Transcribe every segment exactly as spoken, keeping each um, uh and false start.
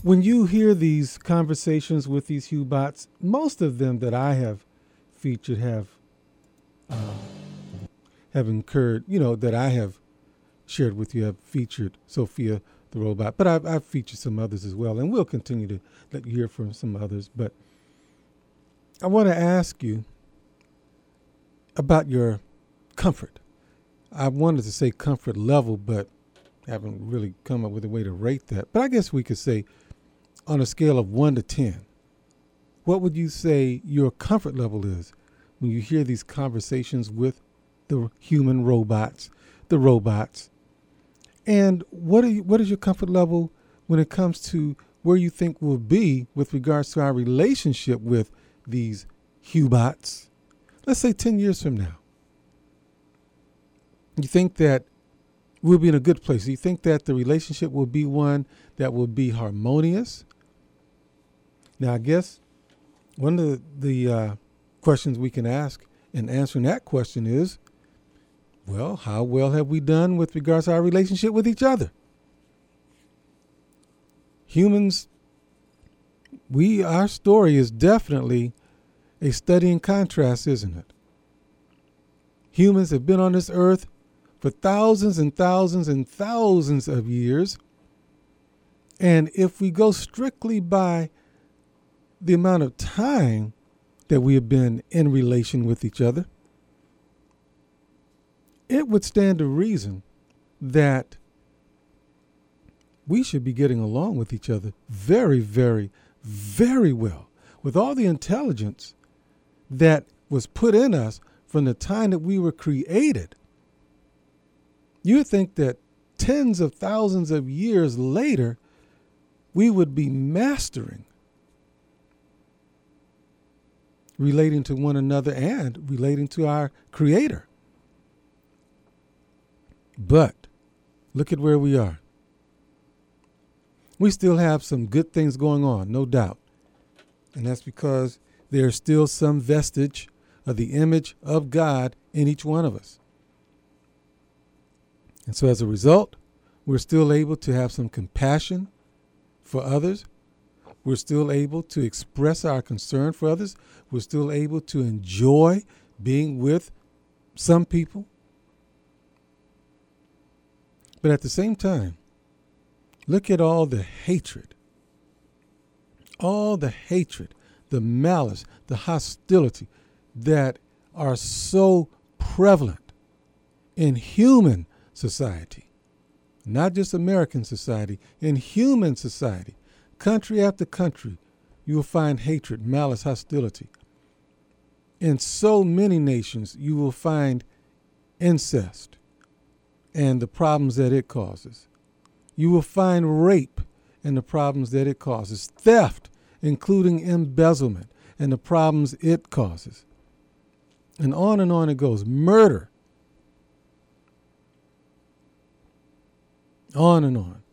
When you hear these conversations with these Hubots, most of them that I have featured have uh, have incurred, you know, that I have shared with you, have featured Sophia the robot, but I've, I've featured some others as well, and we'll continue to let you hear from some others. But I want to ask you about your comfort. I wanted to say comfort level, but I haven't really come up with a way to rate that. But I guess we could say on a scale of one to ten, what would you say your comfort level is when you hear these conversations with the human robots, the robots? And what are you, what is your comfort level when it comes to where you think we'll be with regards to our relationship with these Hubots? Let's say ten years from now. You think that we'll be in a good place? You think that the relationship will be one that will be harmonious? Now, I guess one of the, the uh, questions we can ask in answering that question is, well, how well have we done with regards to our relationship with each other? Humans, we, our story is definitely a study in contrast, isn't it? Humans have been on this earth for thousands and thousands and thousands of years. And if we go strictly by the amount of time that we have been in relation with each other, it would stand to reason that we should be getting along with each other very, very, very well, with all the intelligence that was put in us from the time that we were created. You would think that tens of thousands of years later, we would be mastering relating to one another and relating to our Creator. But look at where we are. We still have some good things going on, no doubt. And that's because there's still some vestige of the image of God in each one of us. And so as a result, we're still able to have some compassion for others. We're still able to express our concern for others. We're still able to enjoy being with some people. But at the same time, look at all the hatred, all the hatred, the malice, the hostility that are so prevalent in human society, not just American society, in human society. Country after country, you will find hatred, malice, hostility. In so many nations, you will find incest and the problems that it causes. You will find rape and the problems that it causes. Theft, including embezzlement, and the problems it causes. And on and on it goes. Murder. On and on.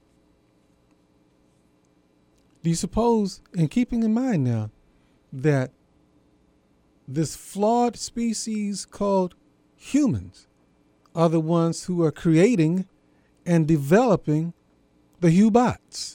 Do you suppose, and keeping in mind now, that this flawed species called humans are the ones who are creating and developing the Hubots?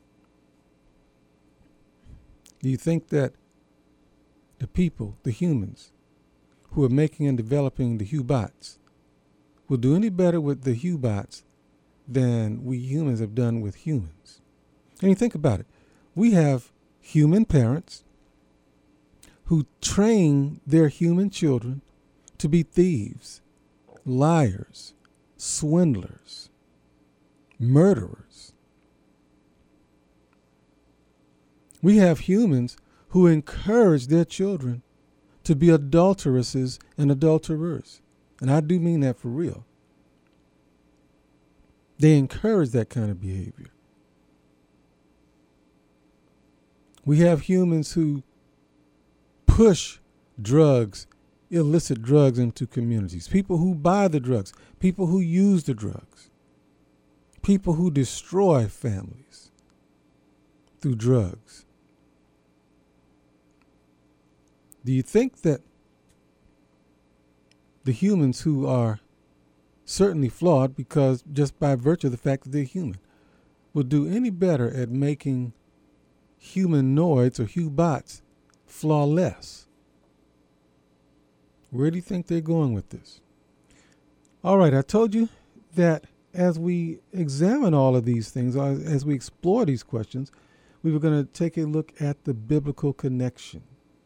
Do you think that the people, the humans, who are making and developing the Hubots will do any better with the Hubots than we humans have done with humans? And you think about it. We have human parents who train their human children to be thieves, liars, swindlers, murderers. We have humans who encourage their children to be adulteresses and adulterers. And I do mean that for real. They encourage that kind of behavior. We have humans who push drugs, illicit drugs into communities. People who buy the drugs, people who use the drugs, people who destroy families through drugs. Do you think that the humans who are certainly flawed, because just by virtue of the fact that they're human, will do any better at making humanoids or Hubots flawless? Where do you think they're going with this? All right, I told you that as we examine all of these things, as we explore these questions, we were going to take a look at the biblical connection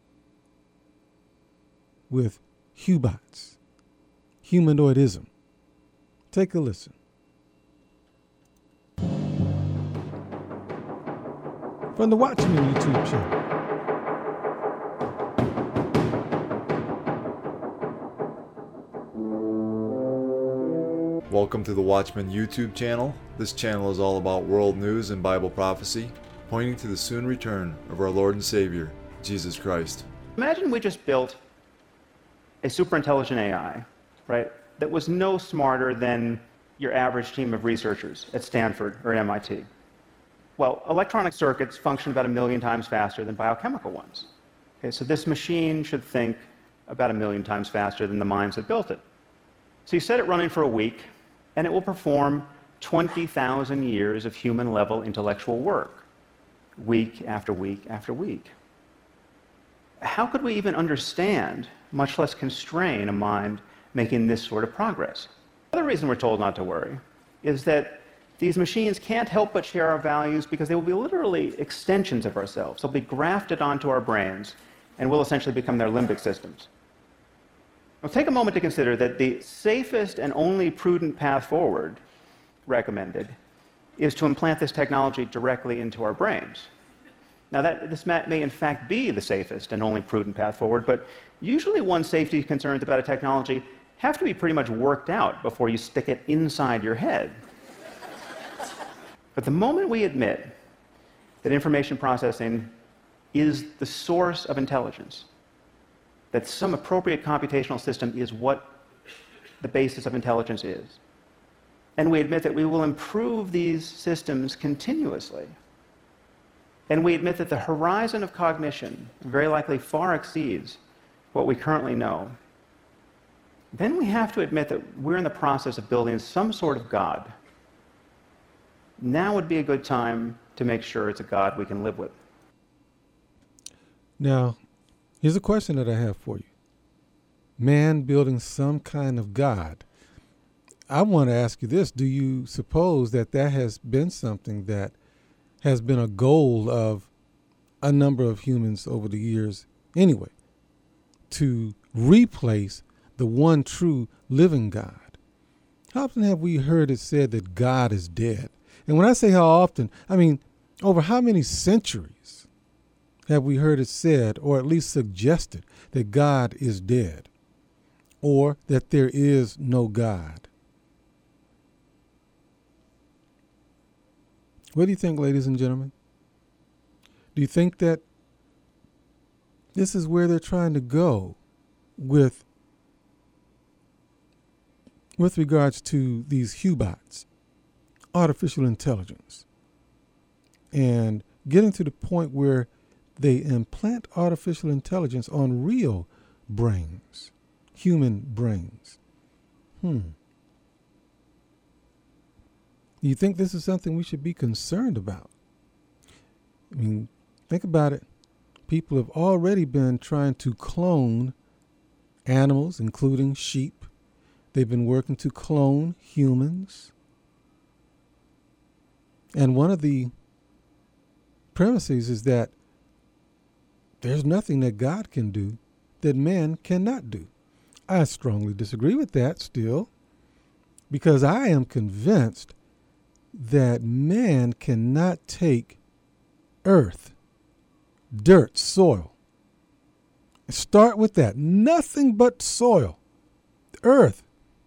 with Hubots, humanoidism. Take a listen. From the Watchman YouTube channel. Welcome to the Watchman YouTube channel. This channel is all about world news and Bible prophecy, pointing to the soon return of our Lord and Savior, Jesus Christ. Imagine we just built a super intelligent A I, right, that was no smarter than your average team of researchers at Stanford or at M I T. Well, electronic circuits function about a million times faster than biochemical ones. Okay, so this machine should think about a million times faster than the minds that built it. So you set it running for a week, and it will perform twenty thousand years of human-level intellectual work, week after week after week. How could we even understand, much less constrain, a mind making this sort of progress? The other reason we're told not to worry is that these machines can't help but share our values because they will be literally extensions of ourselves. They'll be grafted onto our brains, and we'll essentially become their limbic systems. Now, take a moment to consider that the safest and only prudent path forward recommended is to implant this technology directly into our brains. Now, that, this may in fact be the safest and only prudent path forward, but usually one's safety concerns about a technology have to be pretty much worked out before you stick it inside your head. But the moment we admit that information processing is the source of intelligence, that some appropriate computational system is what the basis of intelligence is, and we admit that we will improve these systems continuously, and we admit that the horizon of cognition very likely far exceeds what we currently know, then we have to admit that we're in the process of building some sort of God. Now would be a good time to make sure it's a God we can live with. Now, here's a question that I have for you. Man building some kind of God. I want to ask you this. Do you suppose that that has been something that has been a goal of a number of humans over the years anyway, to replace the one true living God? How often have we heard it said that God is dead? And when I say how often, I mean, over how many centuries have we heard it said, or at least suggested, that God is dead, or that there is no God? What do you think, ladies and gentlemen? Do you think that this is where they're trying to go with, with regards to these Hubots? Artificial intelligence, and getting to the point where they implant artificial intelligence on real brains, human brains. Hmm. Do you think this is something we should be concerned about? I mean, think about it. People have already been trying to clone animals, including sheep. They've been working to clone humans. And one of the premises is that there's nothing that God can do that man cannot do. I strongly disagree with that still, because I am convinced that man cannot take earth, dirt, soil. Start with that. Nothing but soil, earth,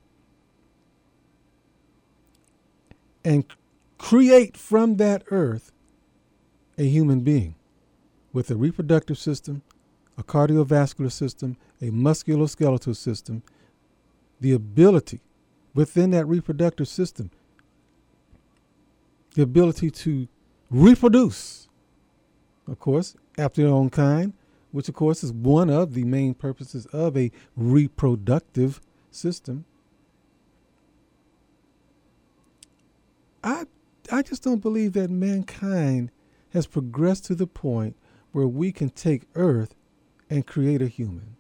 and create from that earth a human being with a reproductive system, a cardiovascular system, a musculoskeletal system, the ability within that reproductive system, the ability to reproduce, of course, after their own kind, which of course is one of the main purposes of a reproductive system. I I just don't believe that mankind has progressed to the point where we can take Earth and create a human.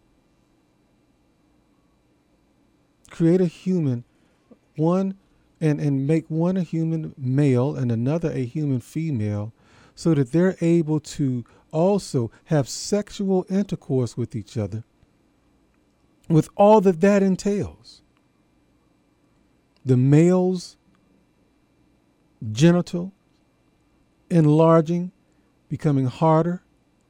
Create a human, one, and, and make one a human male and another a human female, so that they're able to also have sexual intercourse with each other, with all that that entails. The male's genital enlarging, becoming harder.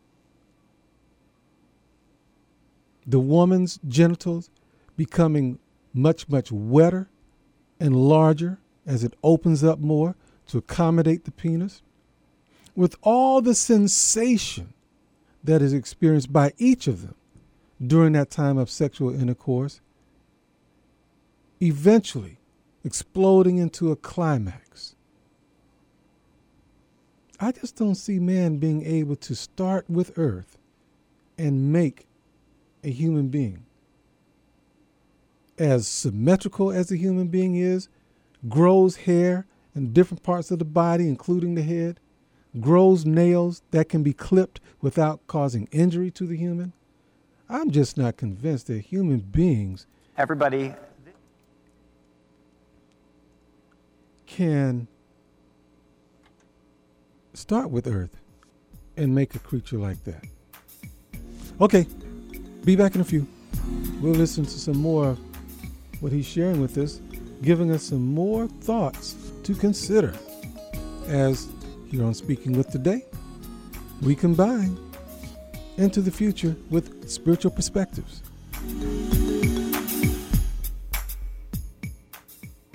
The woman's genitals becoming much, much wetter and larger as it opens up more to accommodate the penis, with all the sensation that is experienced by each of them during that time of sexual intercourse, eventually exploding into a climax. I just don't see man being able to start with Earth and make a human being. As symmetrical as a human being is, grows hair in different parts of the body, including the head, grows nails that can be clipped without causing injury to the human. I'm just not convinced that human beings Everybody can start with Earth and make a creature like that. Okay, be back in a few. We'll listen to some more of what he's sharing with us, giving us some more thoughts to consider as here on Speaking With Today, we combine into the future with spiritual perspectives.